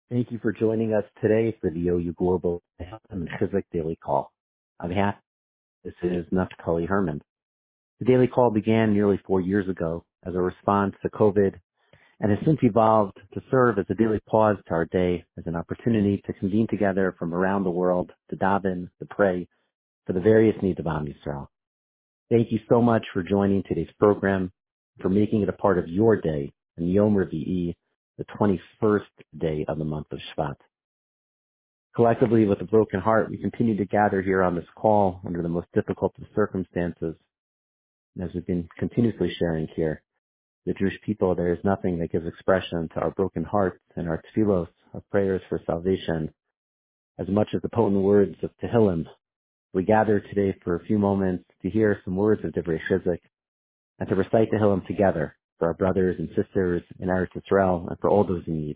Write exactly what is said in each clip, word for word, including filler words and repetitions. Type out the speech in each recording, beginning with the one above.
Thank you for joining us today for the O U Global and Chizuk Daily Call. On behalf, this is Naftali Herman. The Daily Call began nearly four years ago as a response to COVID and has since evolved to serve as a daily pause to our day as an opportunity to convene together from around the world to daven, to pray for the various needs of Am Yisrael. Thank you so much for joining today's program, for making it a part of your day in Yom Revi'i, the twenty-first day of the month of Shvat. Collectively, with a broken heart, we continue to gather here on this call under the most difficult of circumstances. And as we've been continuously sharing here, the Jewish people, there is nothing that gives expression to our broken hearts and our tefillos, our prayers for salvation, as much as the potent words of Tehillim. We gather today for a few moments to hear some words of Divrei Chizuk and to recite Tehillim together for our brothers and sisters in Eretz Yisrael and for all those in need.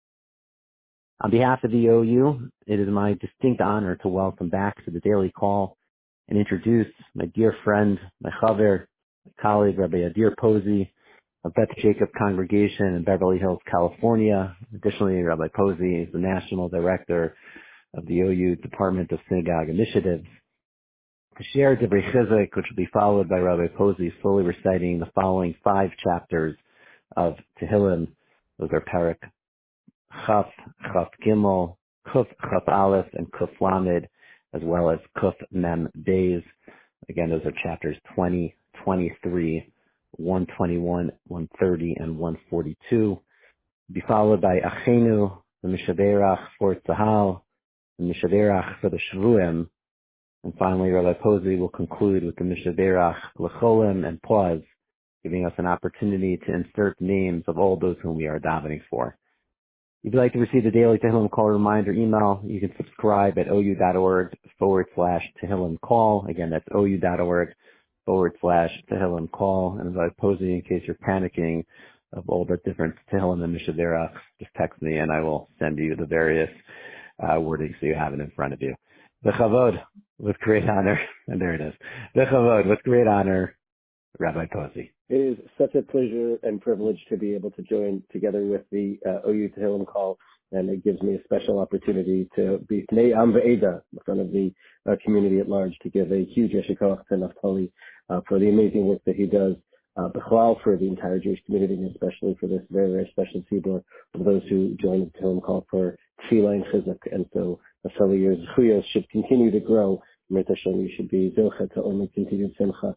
On behalf of the O U, it is my distinct honor to welcome back to the Daily Call and introduce my dear friend, my chaver, my colleague, Rabbi Adir Posey of Beth Jacob Congregation in Beverly Hills, California. Additionally, Rabbi Posey is the National Director of the O U Department of Synagogue Initiatives. To share Divrei Chizuk, which will be followed by Rabbi Posey slowly reciting the following five chapters of Tehillim. Those are Parak Chaf, Chaf Gimel, Kuf Chaf Aleph, and Kuf Lamed, as well as Kuf Mem Beis. Again, those are chapters twenty, twenty-three, one twenty-one, one thirty, and one forty-two. Be followed by Achenu, the Mishaberach for Tzahal, the Mishaberach for the Shvuim. And finally, Rabbi Posey will conclude with the Mishaberach L'cholim and pause, giving us an opportunity to insert names of all those whom we are davening for. If you'd like to receive the daily Tehillim Call reminder email, you can subscribe at ou.org forward slash Tehillim Call. Again, that's ou.org forward slash Tehillim Call. And Rabbi Posey, in case you're panicking of all the different Tehillim and Mishaberach, just text me and I will send you the various uh, wording so you have it in front of you. V'chavod, with great honor, and there it is. V'chavod, with great honor, Rabbi Posey. It is such a pleasure and privilege to be able to join together with the uh, O U Tehillim Call, and it gives me a special opportunity to be Pnei Am Ve'eda in front of the uh, community at large, to give a huge yeshar koach to Naftali uh, for the amazing work that he does, uh, b'chlal for the entire Jewish community, and especially for this very, very special tzibur of those who join the Tehillim Call for Tefillah and Chizuk. And so Naftali, your zechuyos should continue to grow. Mir Hashem, you should be zilcha to only continued simcha.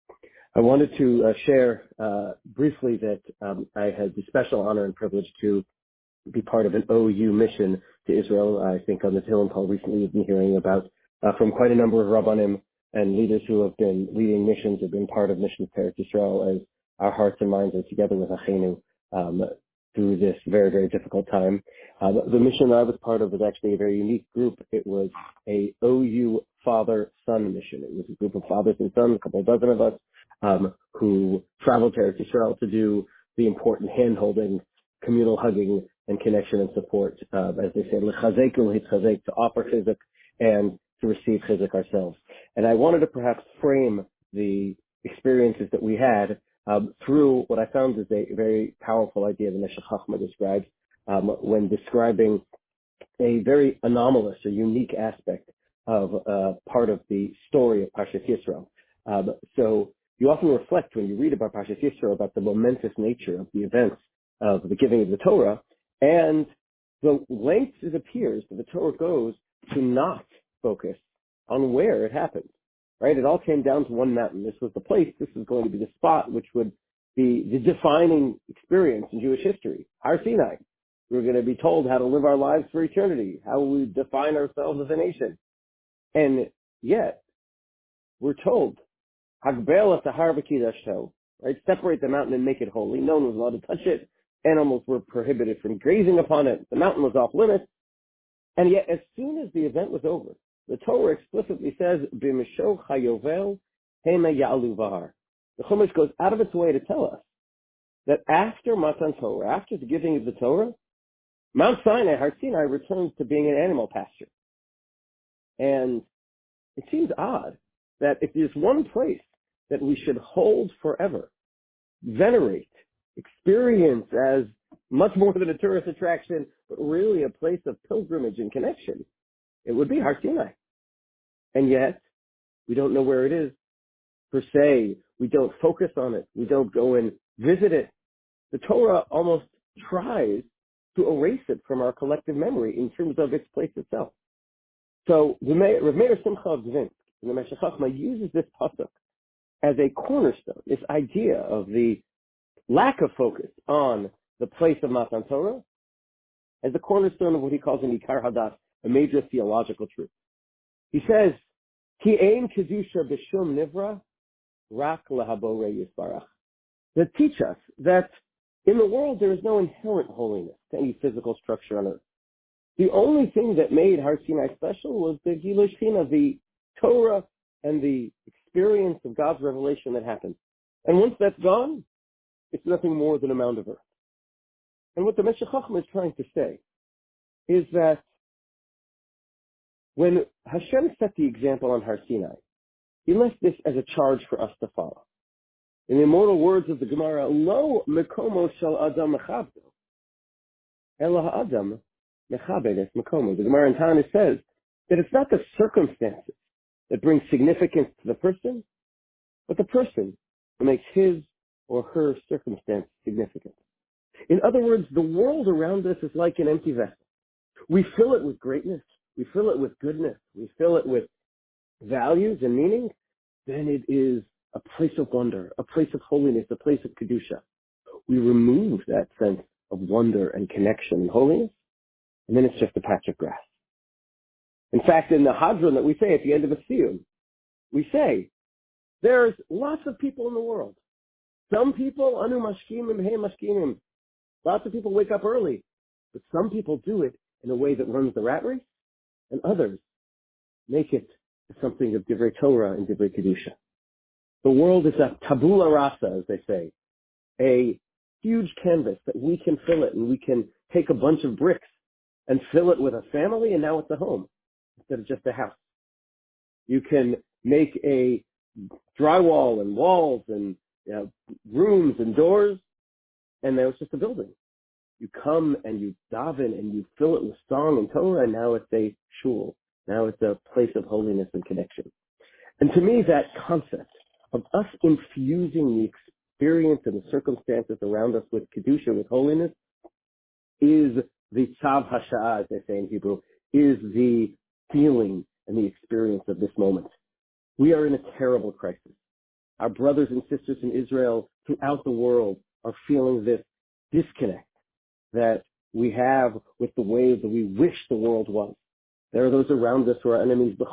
I wanted to uh, share uh, briefly that um, I had the special honor and privilege to be part of an O U mission to Israel. I think on the Tehillim Call recently we've been hearing about uh, from quite a number of Rabbanim and leaders who have been leading missions, have been part of missions to Eretz Yisrael, as our hearts and minds are together with Achenu um, through this very, very difficult time. Uh, the mission I was part of was actually a very unique group. It was a O U father-son mission. It was a group of fathers and sons, a couple of dozen of us, Um, who traveled to Eretz Yisrael to do the important hand-holding, communal hugging, and connection and support, uh, as they say, l'chazek u'l'hitzchazek, to offer chizuk and to receive chizuk ourselves. And I wanted to perhaps frame the experiences that we had um, through what I found is a very powerful idea that Meshech Chochmah describes um, when describing a very anomalous or unique aspect of uh, part of the story of Parshat Yisrael. Um, so you often reflect when you read about Parshat Yisrael about the momentous nature of the events of the giving of the Torah, and the lengths it appears that the Torah goes to not focus on where it happened. Right? It all came down to one mountain. This was the place. This was going to be the spot which would be the defining experience in Jewish history. Har Sinai. We're going to be told how to live our lives for eternity, how we define ourselves as a nation. And yet, we're told, Hagbel tahar v'kidashto, right? Separate the mountain and make it holy. No one was allowed to touch it. Animals were prohibited from grazing upon it. The mountain was off limits. And yet, as soon as the event was over, the Torah explicitly says, B'misho chayovel hema ya'alu v'har. The Chumash goes out of its way to tell us that after Matan Torah, after the giving of the Torah, Mount Sinai, Har Sinai, returns to being an animal pasture. And it seems odd that if there's one place that we should hold forever, venerate, experience as much more than a tourist attraction, but really a place of pilgrimage and connection, it would be Har Sinai. And yet, we don't know where it is per se. We don't focus on it. We don't go and visit it. The Torah almost tries to erase it from our collective memory in terms of its place itself. So the Meir, Rav Meir Simcha of Dvinsk in the Meshech Chochmah uses this pasuk as a cornerstone, this idea of the lack of focus on the place of Matan Torah as the cornerstone of what he calls an Ikar Hadas, a major theological truth. He says, Ki ein kedusha b'shum nivra, rak lahabore yisbarach. That teach us that in the world there is no inherent holiness to any physical structure on earth. The only thing that made Har Sinai special was the Gilui Shechina, the Torah and the experience of God's revelation that happened. And once that's gone, it's nothing more than a mound of earth. And what the Meshech Chochmah is trying to say is that when Hashem set the example on Har Sinai, he left this as a charge for us to follow. In the immortal words of the Gemara, Lo mekomo shel adam mechabdo, ela ha'adam mechabedes mekomo. The Gemara in Tana says that it's not the circumstances that bring significance to the person, but the person who makes his or her circumstance significant. In other words, the world around us is like an empty vessel. We fill it with greatness. We fill it with goodness. We fill it with values and meaning. Then it is a place of wonder, a place of holiness, a place of Kedusha. We remove that sense of wonder and connection and holiness, and then it's just a patch of grass. In fact, in the Hadron that we say at the end of a siyum, we say, there's lots of people in the world. Some people, anu mashkimim, hey mashkimim. Lots of people wake up early, but some people do it in a way that runs the rat race, and others make it something of Divrei Torah and Divrei Kedusha. The world is a tabula rasa, as they say, a huge canvas that we can fill it, and we can take a bunch of bricks and fill it with a family, and now it's a home instead of just a house. You can make a drywall and walls and you know, rooms and doors, and now it's just a building. You come and you daven and you fill it with song and Torah, and now it's a shul. Now it's a place of holiness and connection. And to me, that concept of us infusing the experience and the circumstances around us with Kedusha, with holiness, is the tzav hasha'ah, as they say in Hebrew, is the feeling and the experience of this moment. We are in a terrible crisis. Our brothers and sisters in Israel throughout the world are feeling this disconnect that we have with the way that we wish the world was. There are those around us who are enemies. But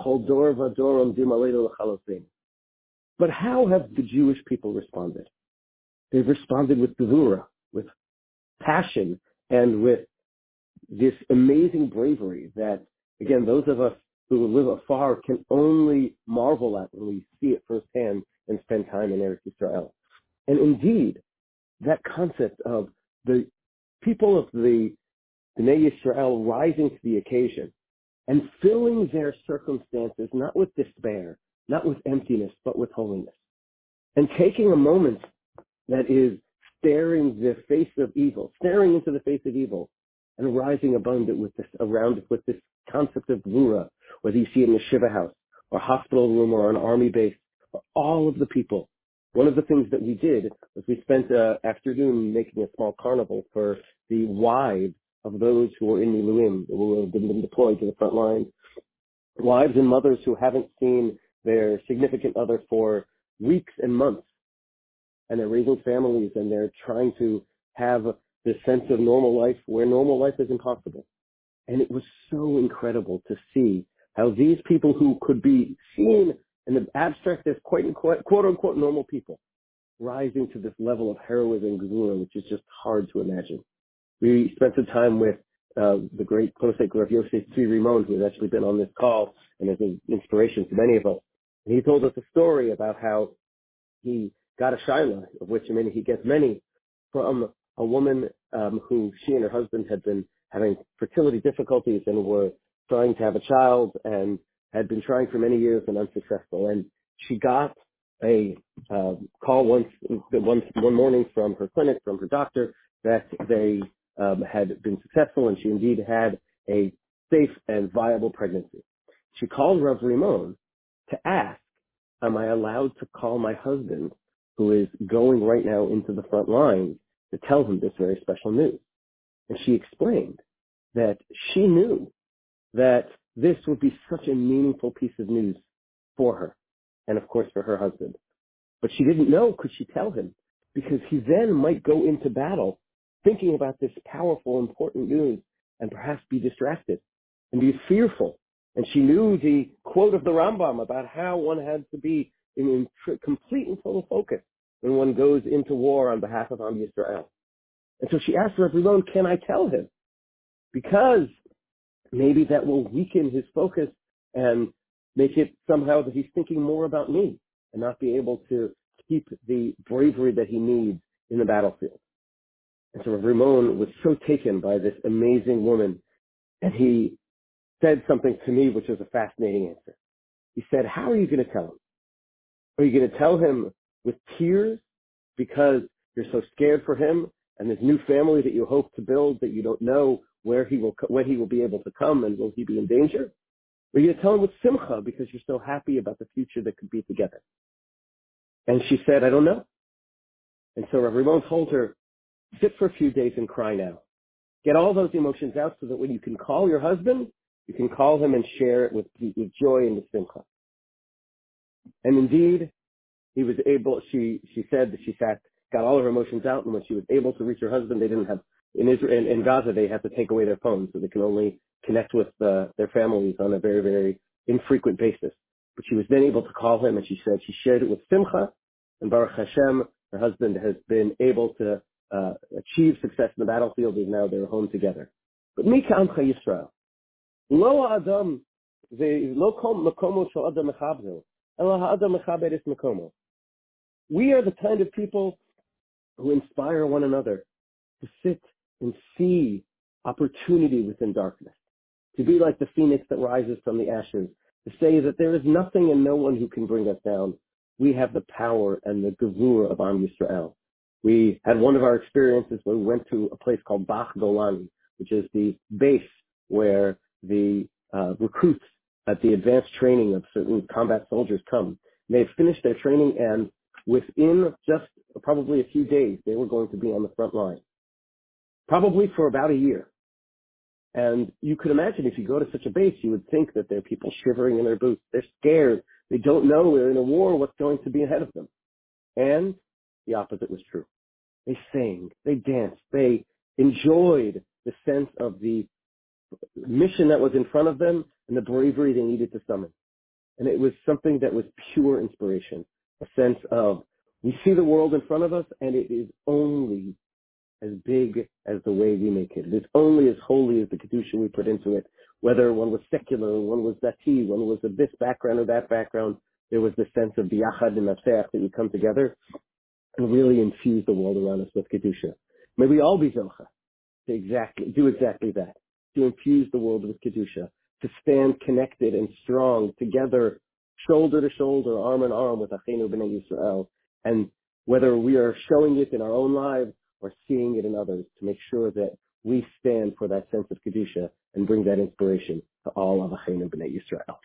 how have the Jewish people responded? They've responded with gevura, with passion, and with this amazing bravery that, again, those of us who live afar can only marvel at when we see it firsthand and spend time in Eretz Yisrael. And indeed, that concept of the people of the Bnei Yisrael rising to the occasion and filling their circumstances not with despair, not with emptiness, but with holiness. And taking a moment that is staring the face of evil, staring into the face of evil, and rising above it with this, around it with this concept of gvura, whether you see it in a shiva house, or hospital room, or an army base, or all of the people. One of the things that we did was we spent an afternoon making a small carnival for the wives of those who were in Miluim, who have been deployed to the front line. Wives and mothers who haven't seen their significant other for weeks and months. And they're raising families, and they're trying to have this sense of normal life where normal life is impossible. And it was so incredible to see how these people who could be seen in the abstract as quite, quote, quote unquote normal people, rising to this level of heroism and gevura, which is just hard to imagine. We spent some time with uh, the great Posek Rav Yosef Tzvi Rimon, who has actually been on this call and is an inspiration to many of us. And he told us a story about how he got a shaila, of which I mean he gets many, from a woman um, who she and her husband had been having fertility difficulties and were trying to have a child and had been trying for many years and unsuccessful. And she got a uh, call once, one, one morning from her clinic, from her doctor, that they um, had been successful, and she indeed had a safe and viable pregnancy. She called Rav Rimon to ask, am I allowed to call my husband, who is going right now into the front lines, to tell him this very special news? And she explained that she knew that this would be such a meaningful piece of news for her, and of course for her husband. But she didn't know, could she tell him? Because he then might go into battle thinking about this powerful, important news and perhaps be distracted and be fearful. And she knew the quote of the Rambam about how one had to be in, in tr- complete and total focus when one goes into war on behalf of Am Yisrael. And so she asked Rav Rimon, can I tell him? Because maybe that will weaken his focus and make it somehow that he's thinking more about me and not be able to keep the bravery that he needs in the battlefield. And so Rav Rimon was so taken by this amazing woman, and he said something to me which was a fascinating answer. He said, how are you going to tell him? Are you going to tell him with tears because you're so scared for him and this new family that you hope to build that you don't know where he will, when he will be able to come and will he be in danger? Or are you going to tell him with simcha because you're so happy about the future that could be together? And she said, I don't know. And so Rav Rimon told her, sit for a few days and cry now. Get all those emotions out so that when you can call your husband, you can call him and share it with, with joy and with simcha. And indeed, he was able, she, she said that she sat, got all her emotions out, and when she was able to reach her husband, they didn't have, in Israel, in, in Gaza, they had to take away their phones, so they can only connect with uh, their families on a very, very infrequent basis. But she was then able to call him, and she said she shared it with simcha, and Baruch Hashem, her husband has been able to uh, achieve success in the battlefield, and now they're home together. But Mika Amcha Yisrael, Lo Adam, Lo Kom Makomo Shel Adam Mechabzel, Ela Ha'adam Mechabed Es Makomo. We are the kind of people who inspire one another to sit and see opportunity within darkness, to be like the phoenix that rises from the ashes, to say that there is nothing and no one who can bring us down. We have the power and the gevurah of Am Yisrael. We had one of our experiences when we went to a place called Bach Golani, which is the base where the uh, recruits at the advanced training of certain combat soldiers come. They had finished their training, and within just probably a few days, they were going to be on the front line, probably for about a year. And you could imagine if you go to such a base, you would think that there are people shivering in their boots. They're scared. They don't know they're in a war, what's going to be ahead of them. And the opposite was true. They sang, they danced, they enjoyed the sense of the mission that was in front of them and the bravery they needed to summon. And it was something that was pure inspiration, a sense of we see the world in front of us and it is only as big as the way we make it. It is only as holy as the Kedusha we put into it. Whether one was secular, one was Dati, one was of this background or that background, there was this sense of biyachad and nafseach that we come together and really infuse the world around us with Kedusha. May we all be zocha to exactly, do exactly that, to infuse the world with Kedusha, to stand connected and strong together, shoulder to shoulder, arm in arm with Achenu B'nai Yisrael. And whether we are showing it in our own lives or seeing it in others, to make sure that we stand for that sense of Kedusha and bring that inspiration to all of Achenu B'nai Yisrael.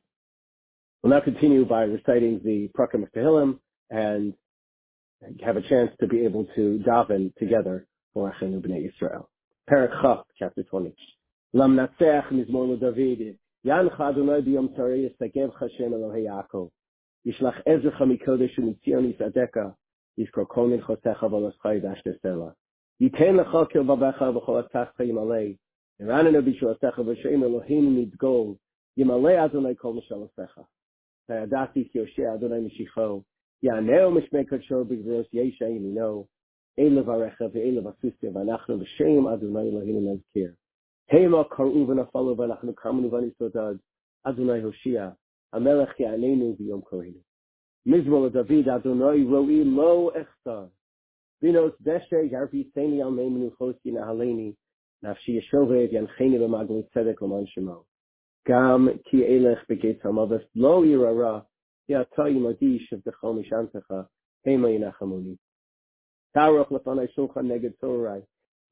We'll now continue by reciting the Prakim of Tehillim and have a chance to be able to daven together for Achenu B'nai Yisrael. Perek Chaf, chapter twenty. Lam Natseach Mizmor LeDavid, Yancha Adonai B'yom Tzarei Yisagev Hashem Elohei Yaakov, Yishlach Ezrecha Mikodesh U'Mitzion Yisadeka, Yizkor Kol Minchotecha V'Loschai V'Ashter Sela. Yiten Lecha Kirvavecha V'Chol Atachcha Yimalei, Yiranenu B'Shuatecha V'Shem Elohim Midgol, Yimalei Adonai Kol Mishalosecha. V'Yadati Ki Yoshea Adonai Mishicho, Yaneu Mishmei Kadsho B'Gvros Yesha Yimino, Ein Levarecha V'Ein Levasustya V'Anachnu V'Shem Adonai Elohim Nezkir. Hema Karu V'Nafalo V'Anachnu Kamenu V'Nisodad, Adonai Hoshia, Hamelech Ya'anenu V'Yom Korinu. Mizmor LeDavid Adonai Roi Lo Echtar. Vinos Deshe Yarvi Seni Al Meimenu Chosi Nahaleni, Nafshi Yeshovev Yancheni V'Magli Tzedek L'man Shemo. Gam Ki Elech B'Geit HaMaves Lo Yirara, Yata Yimadi Shevdecho Mishantecha, Hema Yinachamoni. Taroch Lefanai Shulchan Neged Torai,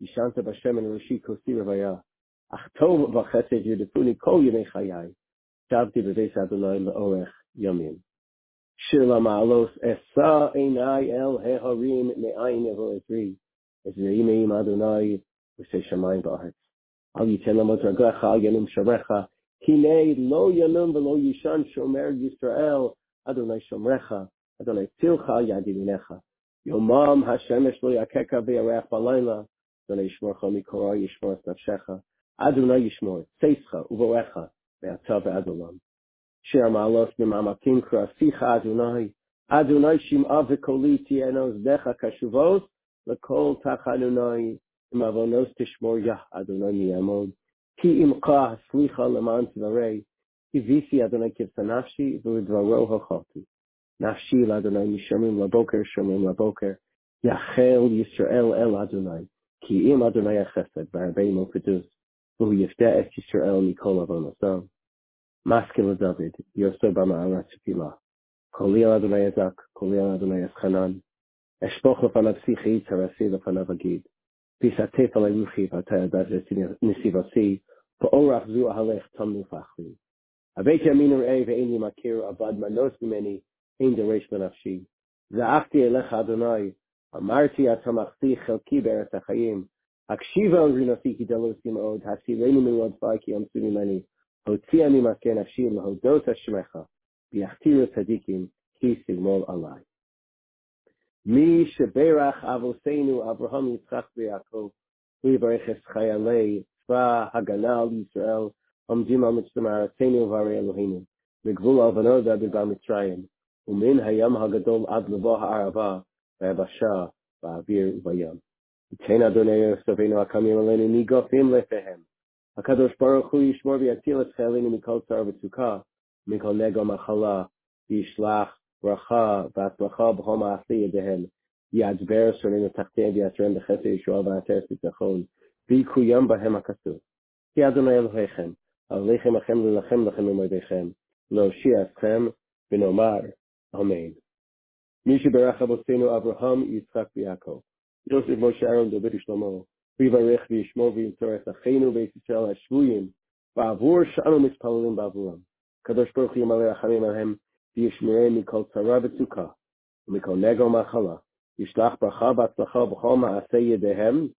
Yishanta b'Hashem and Roshi kosi revaya. Ach tov v'chesed yudefuni kol yemei chayai. Shavti b'veis Adonai la'orech yomim. Shir la'ma'alos esa einai el heharim me'ayin evo ezri. Ezri me'im Adonai v'sei shamayim ba'aretz. Al yitem lamot raglecha al yanum sharecha. Hinei lo yanum v'lo yishan shomer Yisrael. Adonai shomrecha. Adonai tilcha al yad yaminecha. Yomam Hashemesh lo yakeka v'yarech balayla. Adonai yishmorcha mikora yishmor es nafshecha. Adonai yishmor tzeischa uvoecha ve'ata ve'adolam. Shir ma'alos b'ma'amakim krasicha Adonai. Adonai shim'a v'koli tienos decha kashuvos l'kol tachanunai imavonos tishmor yah Adonai miyamod. Ki imcha haslicha leman tvarei. Ki visi Adonai kivsanafshi v'udvaro hachati. Nafshi l'Adonai mishamim laboker shamim laboker. Yachel Yisrael el Adonai. Ki im Adonai achesed v'arbei mo kedus. V'hu yifta es Yisrael mikol avonosam. Maskil David, Yosef b'ma'arat tefillah. Koli el Adonai ezak, koli el Adonai eschanan. Eshpoch lefanav sichi, tarasi lefanav agid. Pisatef alei ruchi v'atay adat nisivasi. Pa'orach zu ahalech tamnu fachli. Aveit yamin urei ve'eni makir avad manos mimeni. Ein deresh benafshi. Za'afti elecha Adonai. Amarti atamachti chelki be'eretz hachayim. Akshiva rinasi ki delosim od. Hasileni min rodfai ki amsu mimeni. Hotziani maskei nafshi l'hodot hashmecha. B'yachtiru tzadikim ki sigmol alai. Mi sheberach avoseinu Avraham Yitzchak v'Yaakov. V'yivarech es chayalei tzva hagana al Yisrael. Omdim al mitzvah ma'aratzeinu v'arei Eloheinu. V'gvul al vanoda b'ba Mitzrayim. Umin hayam hagadol ad lebo ha'arava. V'yabasha v'avir v'yam. V'tein Adonai Yosefeinu hakamim aleinu nigofim lefehem. HaKadosh Baruch Hu yishmor v'yatil et chayalinu mikol tzar v'tzukah. Mikol nego machala. V'yishlach bracha v'atzlacha b'chol ma'aseh yedehem. Yadber sorenu tachtem v'yatrem b'chesed Yeshua v'ateres b'tzachon. V'yikuyam b'hem ha'kasuv. Ki Adonai Elohechem. Alechem achem l'lachem lachem u'moedechem. Lo'oshia eschem v'nomar. Amen. Misha berach avoseinu Avraham, Yitzchak, v'Yaakov. Yosef, Moshe, Aaron, David, Shlomo. V'yivarech v'yishmor v'yintzor es acheinu beis Yisrael hashvuyim. V'avur sh'anu mitzpalalim b'avuram. Kadosh Baruch Hu yamalei rachamim alehem v'yishmerei mikol tzara v'tzukah. V'mikol nego machala. Yishlach bracha v'atzlacha b'chol ma'aseh yedehem.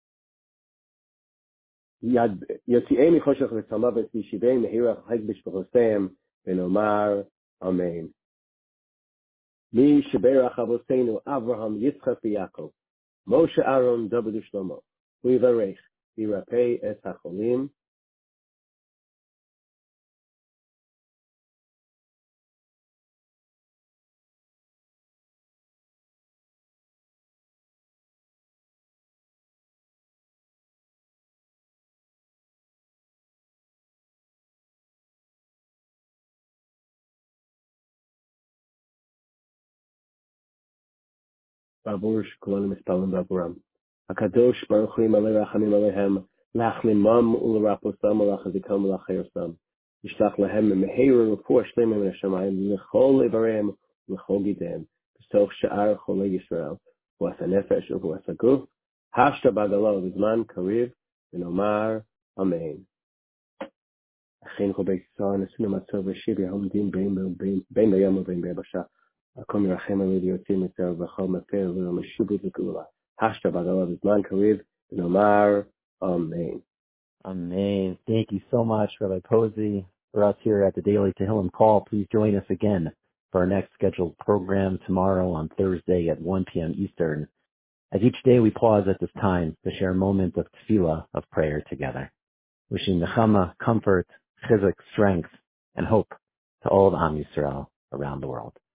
Yotzi'ei michoshech v'tzalma v'yishivei mehirach ha'ik b'shpachoseim. V'nomar Amen. Mi sheberach avoseinu Avraham, Yitzchak, v'Yaakov. Moshe, Aaron, David, Shlomo. V'yivarech v'yirapei es hacholim. V'avur sh'kolonim mispalim b'avuram. HaKadosh Baruch Hu yamalei rachamim alehem lachlimam u'leraposam u'lachazikam u'lachayosam. Yishlach lahem meheira refuah shleima min hashamayim l'chol ivareim l'chol gideim b'soch sha'ar cholei Yisrael v'as hanefesh u'v'as haguf hashta b'agala v'zman kariv v'nomar Amen. Achein chol beis Yisrael nesunu matzov v'shiv yahomdim bein bayam u'bein b'yabasha. Akom yirachem alei liyotzim mitzvah v'chol mefer v'yomeshubu v'geula. Hashta b'agala v'zman kariv v'nomar Amen. Amen. Thank you so much, Rabbi Posey. For us here at the Daily Tehillim Call, please join us again for our next scheduled program tomorrow on Thursday at one p.m. Eastern. As each day we pause at this time to share a moment of tefillah, of prayer together. Wishing nechama, comfort, chizuk, strength, and hope to all of Am Yisrael around the world.